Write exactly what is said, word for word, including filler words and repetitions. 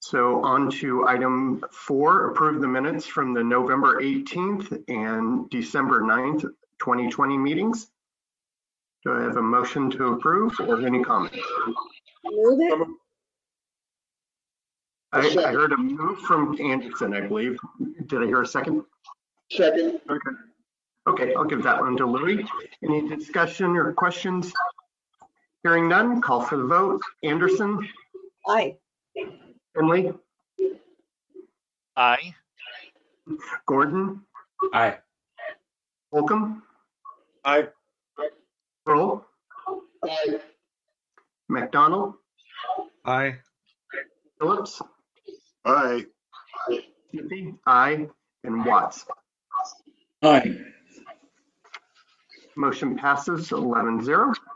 So on to item four, approve the minutes from the November eighteenth and December ninth, twenty twenty meetings. Do I have a motion to approve or any comments? Move it. I, I heard a move from Anderson, I believe. Did I hear a second? Second. Okay. Okay, I'll give that one to Louis. Any discussion or questions? Hearing none, call for the vote. Anderson, Aye. Finley, Aye. Gordon, Aye. Holcomb, Aye. Kroll, Aye. McDonald, Aye. Phillips, Aye. Tippy, aye, and Watts. Aye. Motion passes eleven zero.